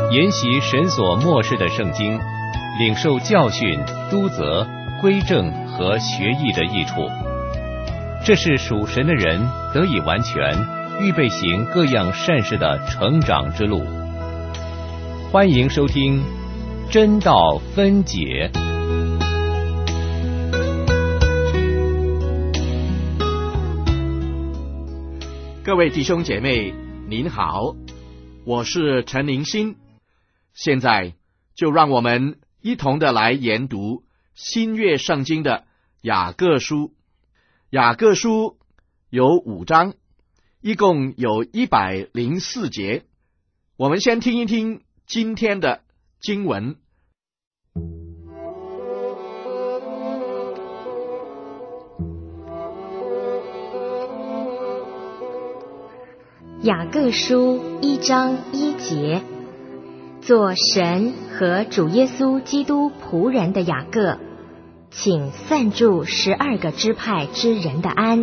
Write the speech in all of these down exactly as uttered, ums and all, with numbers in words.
研习神所默示的圣经，领受教训、督责、归正和学艺的益处。这是属神的人得以完全，预备行各样善事的成长之路。欢迎收听真道分解。 各位弟兄姐妹，您好，我是陈灵新。现在就让我们一同的来研读新约圣经的雅各书。雅各书有五章，一共有一百零四节。我们先听一听今天的经文。 雅各书一章一节，做神和主耶稣基督仆人的雅各，请散住十二个支派之人的安。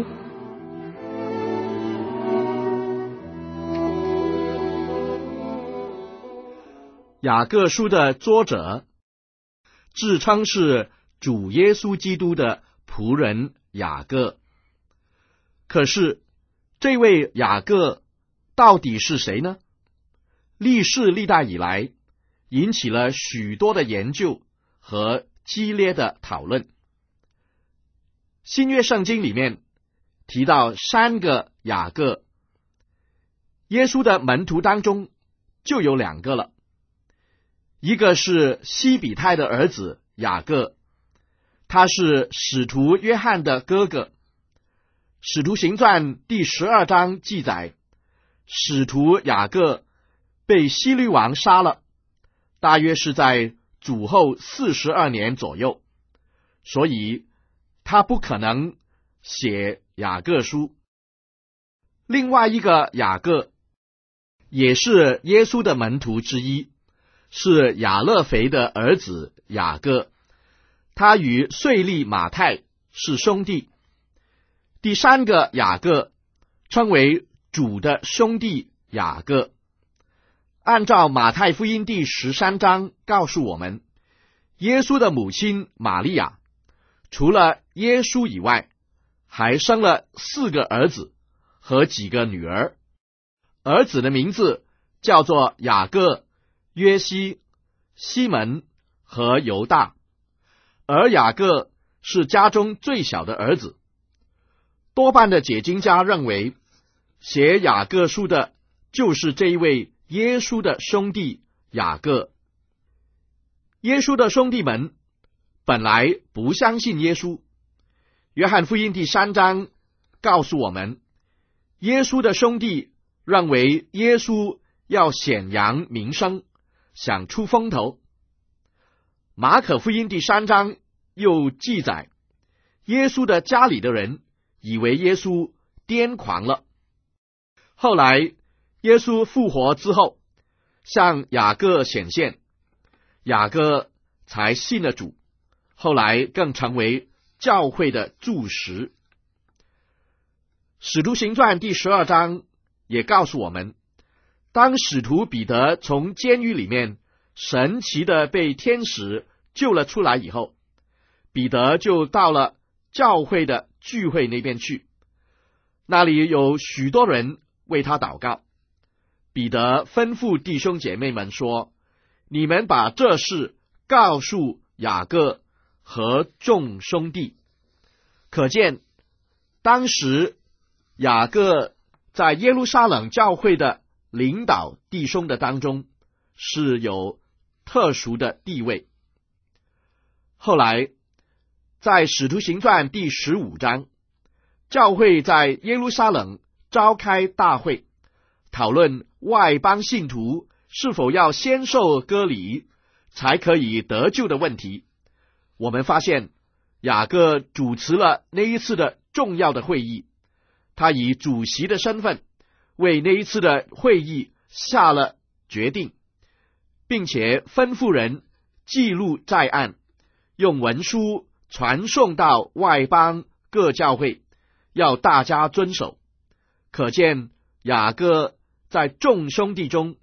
雅各书的作者自称是主耶稣基督的仆人雅各，可是这位雅各到底是谁呢？历世历代以来，引起了许多的研究和激烈的讨论。新约圣经里面提到三个雅各，耶稣的门徒当中就有两个了。一个是西比泰的儿子雅各，他是使徒约翰的哥哥。使徒行传第十二章记载，使徒雅各被希律王杀了，大约是在主后四十二年左右，所以他不可能写雅各书。另外一个雅各也是耶稣的门徒之一，是亚勒腓的儿子雅各，他与税吏马太是兄弟。第三个雅各称为主的兄弟雅各。按照马太福音第十三章告诉我们，耶稣的母亲玛利亚除了耶稣以外，还生了四个儿子和几个女儿。儿子的名字叫做雅各、约西、西门和犹大，而雅各是家中最小的儿子。多半的解经家认为，写雅各书的就是这一位耶稣的兄弟雅各。耶稣的兄弟们本来不相信耶稣。约翰福音第三章告诉我们，耶稣的兄弟认为耶稣要显扬名声，想出风头。马可福音第三章又记载，耶稣的家里的人以为耶稣癫狂了。后来耶稣复活之后，向雅各显现，雅各才信了主，后来更成为教会的柱石。使徒行传第十二章也告诉我们，当使徒彼得从监狱里面神奇的被天使救了出来以后，彼得就到了教会的聚会那边去，那里有许多人为他祷告。彼得吩咐弟兄姐妹们说，你们把这事告诉雅各和众兄弟。可见当时雅各在耶路撒冷教会的领导弟兄的当中是有特殊的地位。后来在使徒行传第十五章，教会在耶路撒冷召开大会，讨论外邦信徒是否要先受割礼才可以得救的问题。我们发现雅各主持了那一次的重要的会议，他以主席的身份为那一次的会议下了决定，并且吩咐人记录在案，用文书传送到外邦各教会，要大家遵守。可见雅各在众兄弟中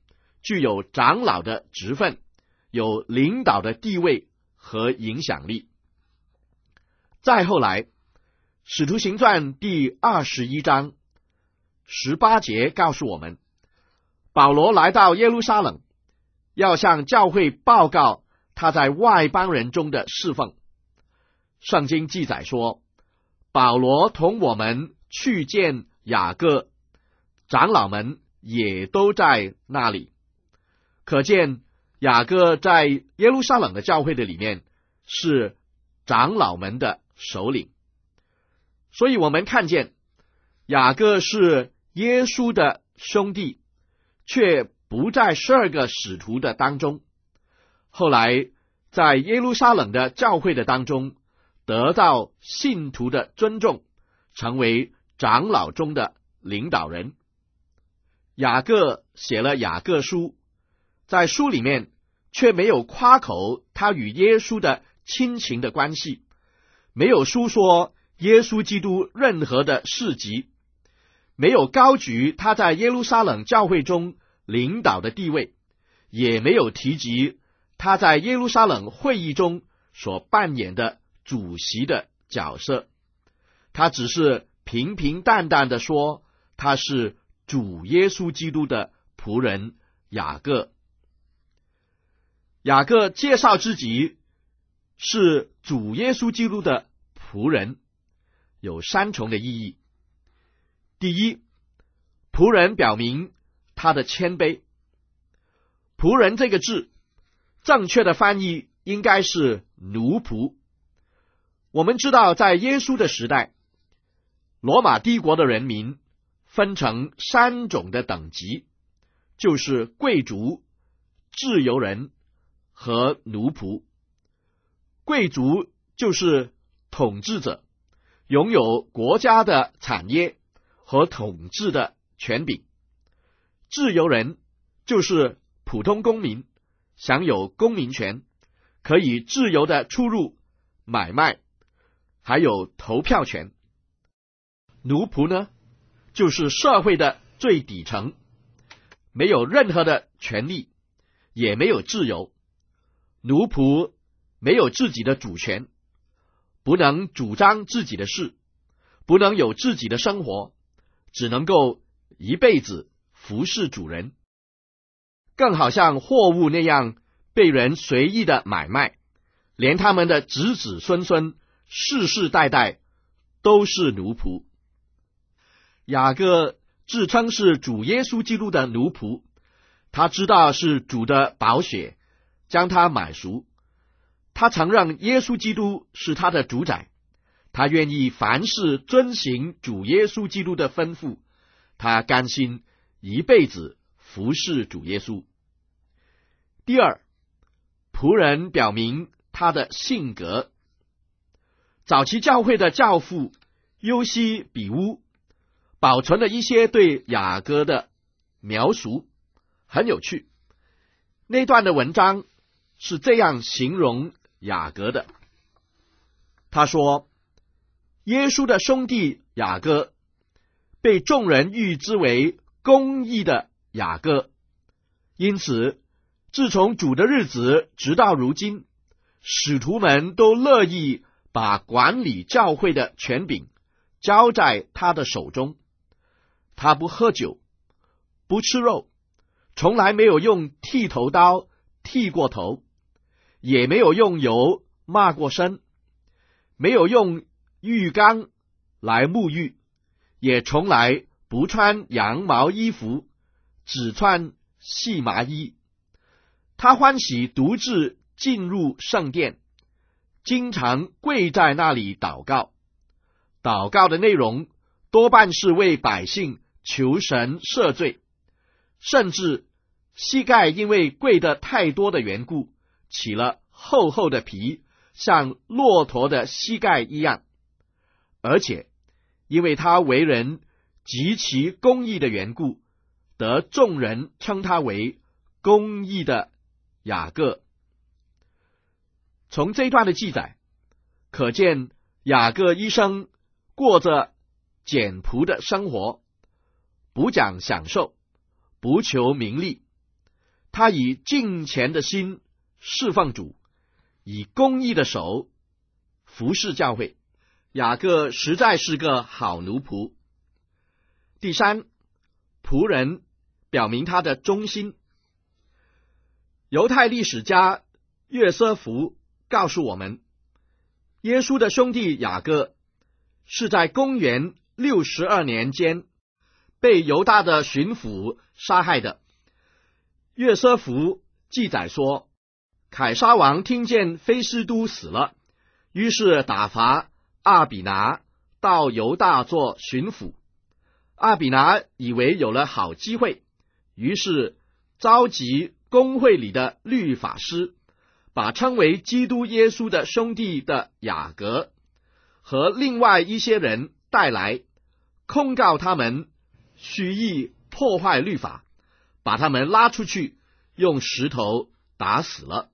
具有长老的职分，有领导的地位和影响力。再后来，使徒行传第二十一章十八节告诉我们，保罗来到耶路撒冷，要向教会报告他在外邦人中的侍奉。圣经记载说，保罗同我们去见雅各，长老们也都在那里。可见雅各在耶路撒冷的教会的里面是长老们的首领。所以我们看见雅各是耶稣的兄弟，却不在十二个使徒的当中。后来在耶路撒冷的教会的当中，得到信徒的尊重，成为长老中的领导人。雅各写了雅各书，在书里面却没有夸口他与耶稣的亲情的关系，没有述说耶稣基督任何的事迹，没有高举他在耶路撒冷教会中领导的地位，也没有提及他在耶路撒冷会议中所扮演的主席的角色。他只是平平淡淡的说，他是主耶稣基督的仆人雅各。雅各介绍自己是主耶稣基督的仆人，有三重的意义。第一，仆人表明他的谦卑。仆人这个字，正确的翻译应该是奴仆。我们知道，在耶稣的时代，罗马帝国的人民分成三种的等级，就是贵族、自由人和奴仆。贵族就是统治者，拥有国家的产业和统治的权柄。自由人就是普通公民，享有公民权，可以自由的出入、买卖，还有投票权。奴仆呢，就是社会的最底层，没有任何的权利，也没有自由。奴仆没有自己的主权，不能主张自己的事，不能有自己的生活，只能够一辈子服侍主人，更好像货物那样被人随意的买卖，连他们的子子孙孙世世代代都是奴仆。雅各自称是主耶稣基督的奴仆，他知道是主的宝血将他买赎，他承认耶稣基督是他的主宰，他愿意凡事遵行主耶稣基督的吩咐，他甘心一辈子服侍主耶稣。第二，仆人表明他的性格。早期教会的教父优西比乌保存了一些对雅各的描述，很有趣。那段的文章是这样形容雅各的，他说，耶稣的兄弟雅各被众人誉之为公义的雅各，因此自从主的日子直到如今，使徒们都乐意把管理教会的权柄交在他的手中。他不喝酒，不吃肉，从来没有用剃头刀剃过头，也没有用油抹过身，没有用浴缸来沐浴，也从来不穿羊毛衣服，只穿细麻衣。他欢喜独自进入圣殿，经常跪在那里祷告。祷告的内容多半是为百姓求神赦罪，甚至膝盖因为跪得太多的缘故，起了厚厚的皮，像骆驼的膝盖一样。而且因为他为人极其公义的缘故，得众人称他为公义的雅各。从这一段的记载可见，雅各一生过着简朴的生活，不讲享受，不求名利。 他以敬虔的心侍奉主，以公义的手服侍教会。雅各实在是个好奴仆。第三，仆人表明他的忠心。犹太历史家约瑟夫告诉我们，耶稣的兄弟雅各是在公元六十二年间被犹大的巡抚杀害的。约瑟夫记载说，凯撒王听见菲斯都死了，于是打发阿比拿到犹大做巡抚。阿比拿以为有了好机会，于是召集公会里的律法师，把称为基督耶稣的兄弟的雅各和另外一些人带来，控告他们蓄意破坏律法，把他们拉出去，用石头打死了。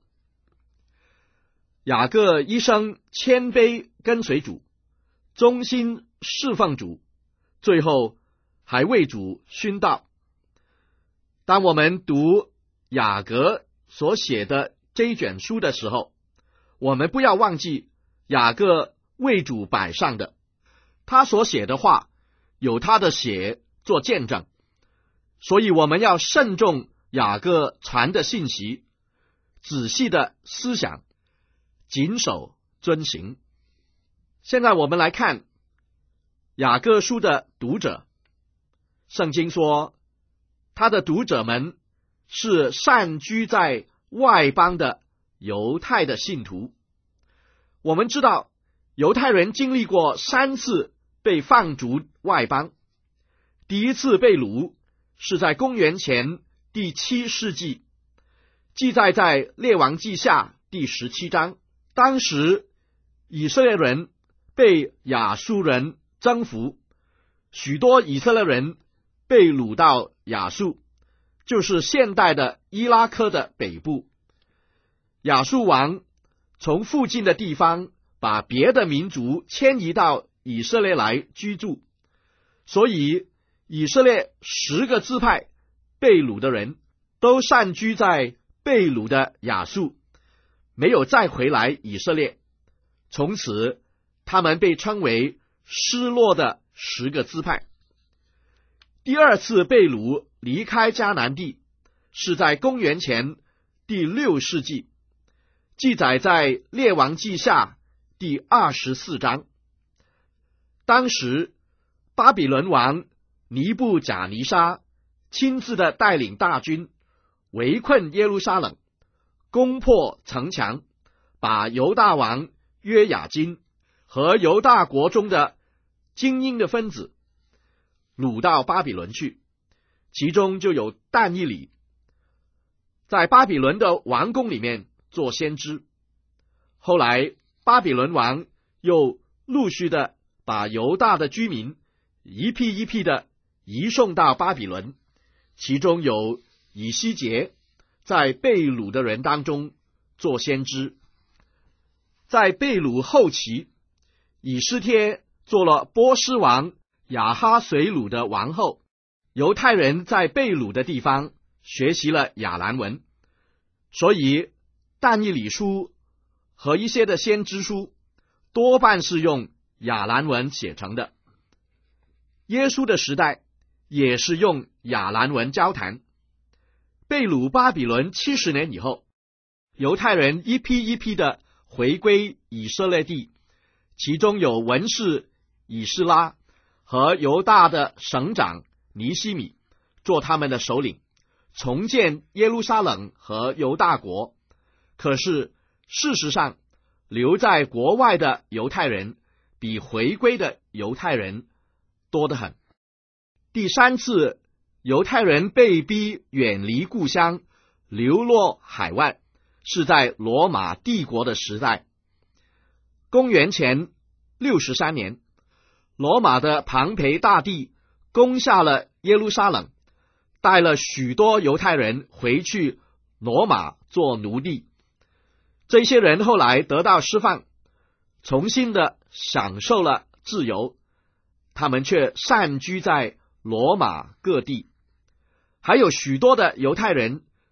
雅各一生谦卑跟随主，忠心侍奉主，最后还为主殉道。当我们读雅各所写的这一卷书的时候，我们不要忘记雅各为主摆上的，他所写的话有他的血做见证，所以我们要慎重雅各传的信息，仔细的思想，谨守遵行。现在我们来看雅各书的读者。圣经说，他的读者们是散居在外邦的犹太的信徒。我们知道犹太人经历过三次被放逐外邦，第一次被掳是在公元前第七世纪，记载在列王记下第十七章。当时以色列人被亚述人征服，许多以色列人被掳到亚述，就是现代的伊拉克的北部。亚述王从附近的地方把别的民族迁移到以色列来居住，所以以色列十个支派被掳的人都散居在被掳的亚述，没有再回来以色列。从此他们被称为失落的十个支派。第二次被掳离开迦南地是在公元前第六世纪，记载在列王记下第二十四章。当时巴比伦王尼布甲尼撒亲自的带领大军围困耶路撒冷，攻破城墙，把犹大王约雅斤和犹大国中的精英的分子掳到巴比伦去，其中就有但以理，在巴比伦的王宫里面做先知。后来巴比伦王又陆续的把犹大的居民一批一批的移送到巴比伦，其中有以西结在被掳的人当中做先知。在被掳后期，以斯帖做了波斯王亚哈随鲁的王后。犹太人在被掳的地方学习了亚兰文，所以但以理书和一些的先知书多半是用亚兰文写成的。耶稣的时代也是用亚兰文交谈。被掳巴比伦七十年以后，犹太人一批一批的回归以色列地，其中有文士以斯拉和犹大的省长尼希米做他们的首领，重建耶路撒冷和犹大国。可是事实上，留在国外的犹太人比回归的犹太人多得很。第三次犹太人被逼远离故乡，流落海外，是在罗马帝国的时代。公元前六十三年，罗马的庞培大帝攻下了耶路撒冷，带了许多犹太人回去罗马做奴隶。这些人后来得到释放，重新的享受了自由，他们却散居在罗马各地。还有许多的犹太人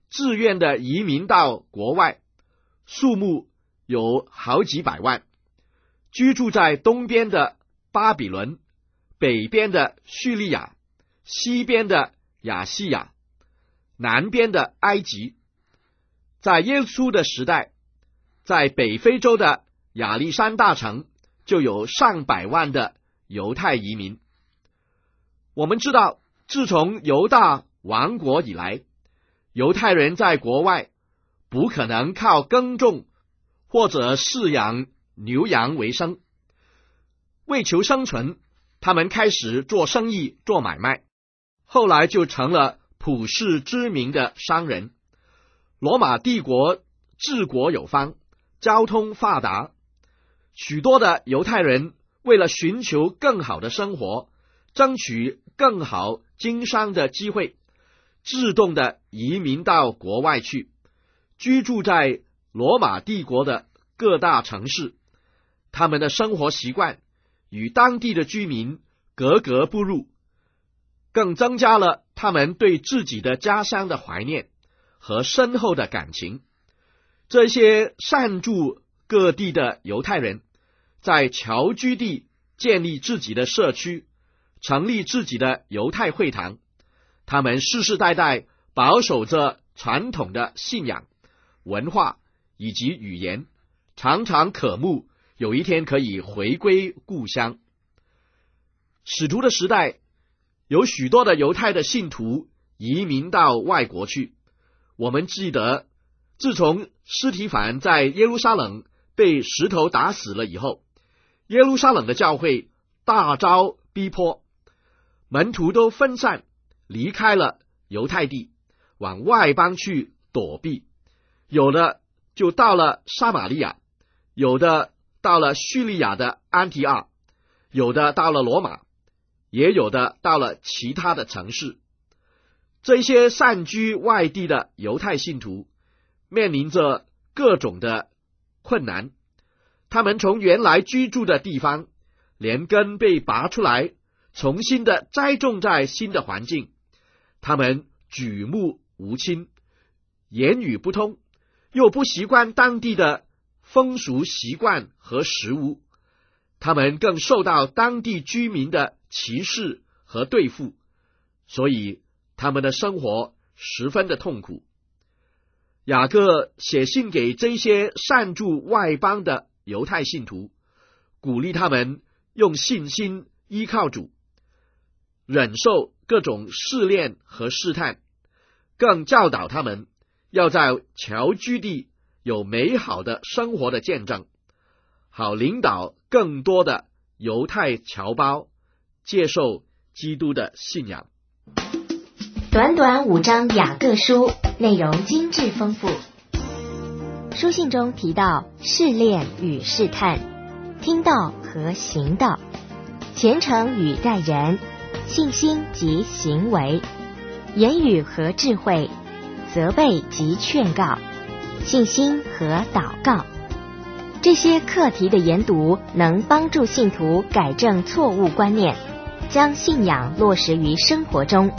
自愿的移民到国外，数目有好几百万，居住在东边的巴比伦、北边的叙利亚、西边的亚细亚、南边的埃及。在耶稣的时代，在北非洲的亚历山大城就有上百万的犹太移民。我们知道，自从犹大亡国以来，犹太人在国外不可能靠耕种或者饲养牛羊为生，为求生存，他们开始做生意、做买卖，后来就成了普世知名的商人。罗马帝国治国有方，交通发达，许多的犹太人为了寻求更好的生活，争取更好经商的机会，自动的移民到国外去，居住在罗马帝国的各大城市。他们的生活习惯与当地的居民格格不入，更增加了他们对自己的家乡的怀念和深厚的感情。这些散住各地的犹太人，在侨居地建立自己的社区，成立自己的犹太会堂。他们世世代代保守着传统的信仰、文化以及语言，常常渴慕有一天可以回归故乡。使徒的时代，有许多的犹太的信徒移民到外国去。我们记得，自从司提反在耶路撒冷被石头打死了以后，耶路撒冷的教会大遭逼迫，门徒都分散离开了犹太地，往外邦去躲避。有的就到了撒玛利亚，有的到了叙利亚的安提阿，有的到了罗马，也有的到了其他的城市。这些散居外地的犹太信徒面临着各种的困难，他们从原来居住的地方连根被拔出来，重新的栽种在新的环境。他们举目无亲，言语不通，又不习惯当地的风俗习惯和食物，他们更受到当地居民的歧视和对付，所以他们的生活十分的痛苦。雅各写信给这些散住外邦的犹太信徒，鼓励他们用信心依靠主，忍受各种试炼和试探，更教导他们要在侨居地有美好的生活的见证，好领导更多的犹太侨胞接受基督的信仰。 短短五章雅各书，内容精致丰富。书信中提到试炼与试探，听道和行道，虔诚与待人，信心及行为，言语和智慧，责备及劝告，信心和祷告。这些课题的研读能帮助信徒改正错误观念，将信仰落实于生活中。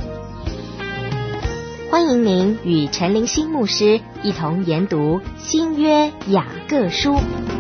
欢迎您与陈灵心牧师一同研读新约雅各书。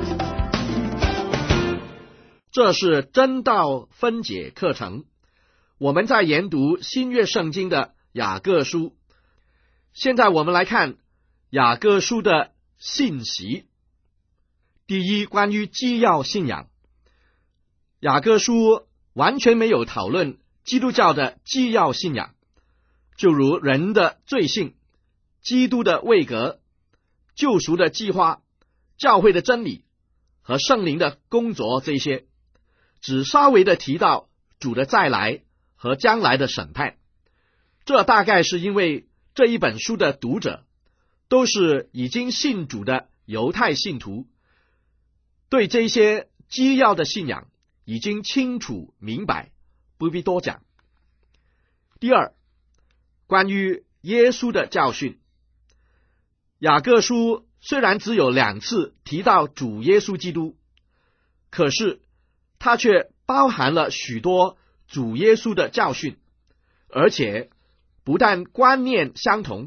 这是真道分解课程，我们在研读新约圣经的雅各书。现在我们来看雅各书的信息。第一，关于基要信仰，雅各书完全没有讨论基督教的基要信仰，就如人的罪性、基督的位格、救赎的计划、教会的真理和圣灵的工作，这些只稍微的提到主的再来和将来的审判。这大概是因为这一本书的读者都是已经信主的犹太信徒，对这些基要的信仰已经清楚明白，不必多讲。第二，关于耶稣的教训，雅各书虽然只有两次提到主耶稣基督，可是它却包含了许多主耶稣的教训，而且不但观念相同，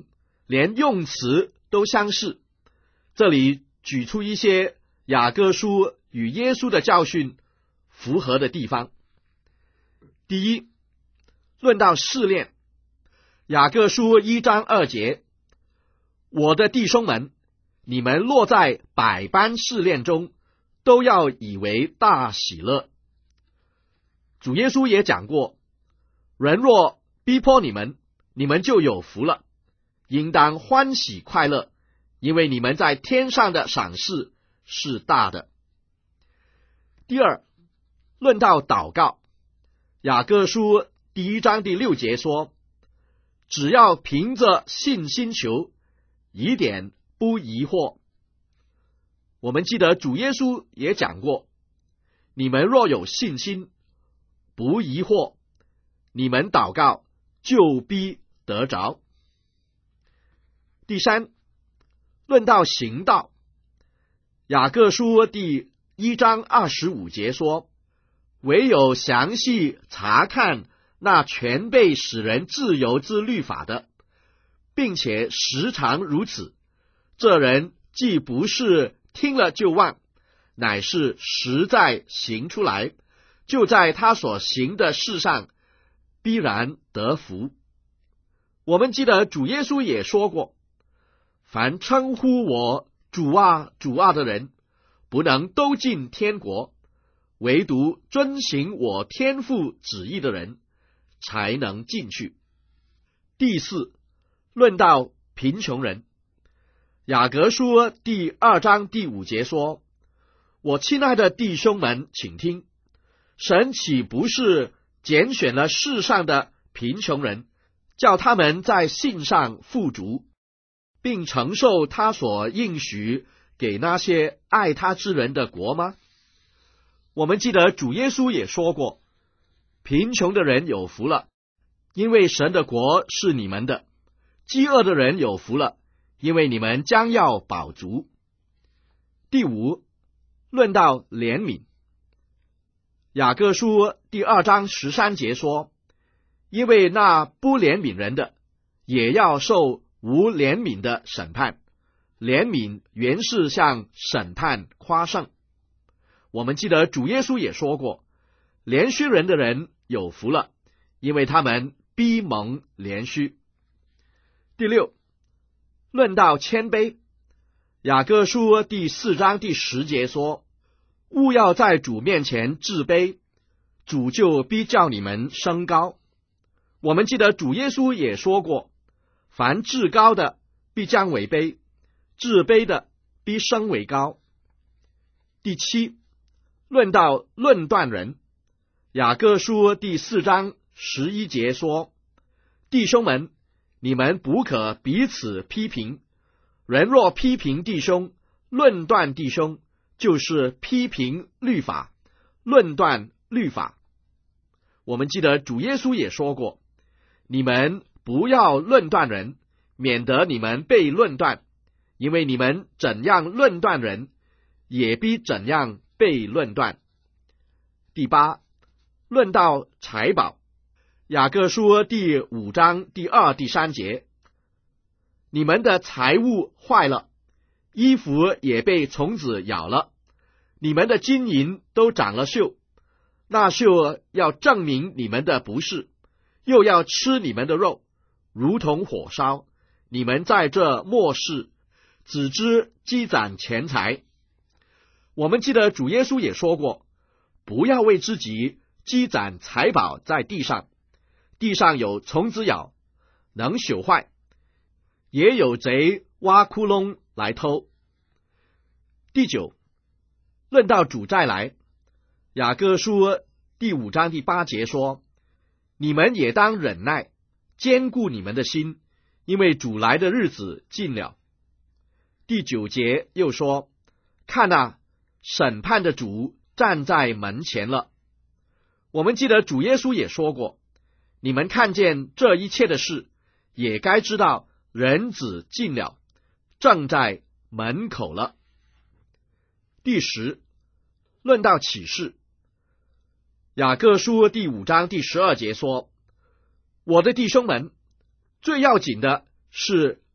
连用词都相似。这里举出一些雅各书与耶稣的教训符合的地方。第一，论到试炼，雅各书一章二节，我的弟兄们，你们落在百般试炼中，都要以为大喜乐。主耶稣也讲过，人若逼迫你们，你们就有福了，应当欢喜快乐，因为你们在天上的赏赐是大的。第二，论到祷告，雅各书第一章第六节说，只要凭着信心求，一点不疑惑。我们记得主耶稣也讲过，你们若有信心，不疑惑，你们祷告就必得着。第三，论到行道，雅各书第一章二十五节说，唯有详细查看那全被使人自由之律法的，并且时常如此，这人既不是听了就忘，乃是实在行出来，就在他所行的事上必然得福。我们记得主耶稣也说过，凡称呼我主啊主啊的人，不能都进天国，唯独遵行我天父旨意的人才能进去。第四，论到贫穷人，雅各书第二章第五节说，我亲爱的弟兄们，请听，神岂不是拣选了世上的贫穷人，叫他们在信上富足，并承受他所应许给那些爱他之人的国吗？我们记得主耶稣也说过，贫穷的人有福了，因为神的国是你们的；饥饿的人有福了，因为你们将要饱足。第五，论到怜悯，雅各书第二章十三节说，因为那不怜悯人的，也要受无怜悯的审判。怜悯原是向审判夸胜。我们记得主耶稣也说过，怜恤人的人有福了，因为他们必蒙怜恤。第六，论到谦卑，雅各书第四章第十节说，务要在主面前自卑，主就必叫你们升高。我们记得主耶稣也说过，凡至高的必将为卑，自卑的必升为高。第七，论到论断人，雅各书第四章十一节说，弟兄们，你们不可彼此批评，人若批评弟兄，论断弟兄，就是批评律法，论断律法。我们记得主耶稣也说过，你们不要论断人，免得你们被论断，因为你们怎样论断人，也必怎样被论断。第八，论到财宝，雅各书第五章第二、第三节，你们的财物坏了，衣服也被虫子咬了，你们的金银都长了锈，那锈要证明你们的不是，又要吃你们的肉，如同火烧。你们在这末世只知积攒钱财。我们记得主耶稣也说过，不要为自己积攒财宝在地上，地上有虫子咬，能朽坏，也有贼挖窟窿来偷。第九，论到主再来，雅各书第五章第八节说，你们也当忍耐，坚固你们的心，因为主来的日子近了。第九节又说，看啊，审判的主站在门前了。我们记得主耶稣也说过，你们看见这一切的事，也该知道人子近了，正在门口了。第十，论到启示，雅各书第五章第十二节说，我的弟兄们，最要紧的是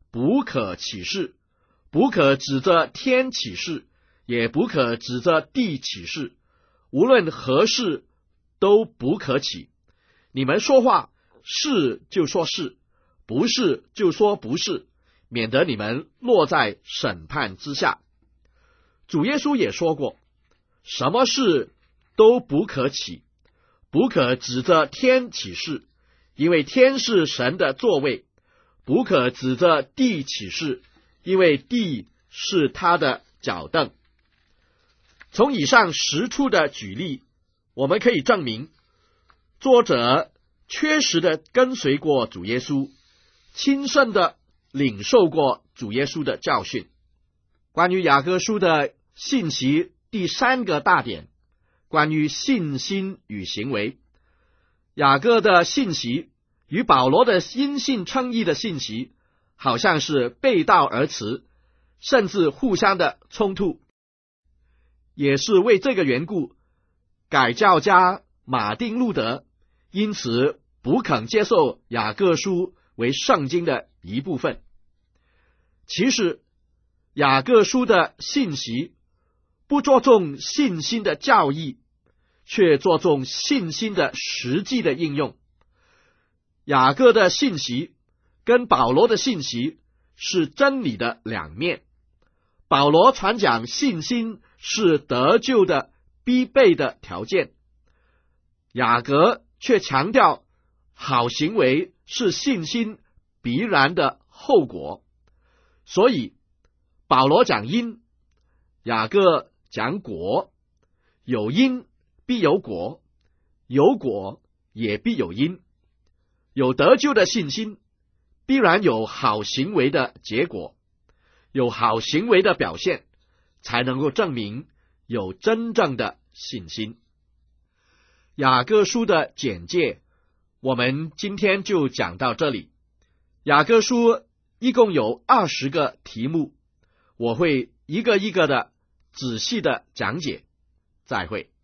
不可起誓，不可指着天起誓，也不可指着地起誓，无论何事都不可起。你们说话，是就说是，不是就说不是，免得你们落在审判之下。主耶稣也说过，什么事都不可起，不可指着天起誓，因为天是神的座位；不可指着地起誓，因为地是他的脚凳。从以上十处的举例，我们可以证明，作者确实的跟随过主耶稣，亲身的领受过主耶稣的教训。关于雅各书的信息第三个大点，关于信心与行为，雅各的信息与保罗的因信称义的信息好像是背道而驰，甚至互相的冲突。也是为这个缘故，改教家马丁路德因此不肯接受雅各书为圣经的一部分。其实雅各书的信息不着重信心的教义，却着重信心的实际的应用。雅各的信息跟保罗的信息是真理的两面。保罗传讲信心是得救的必备的条件，雅各却强调好行为是信心必然的后果。所以保罗讲因，雅各讲果，有因必有果，有果也必有因。有得救的信心，必然有好行为的结果，有好行为的表现，才能够证明有真正的信心。雅各书的简介，我们今天就讲到这里。雅各书一共有二十个题目，我会一个一个的仔细的讲解。再会。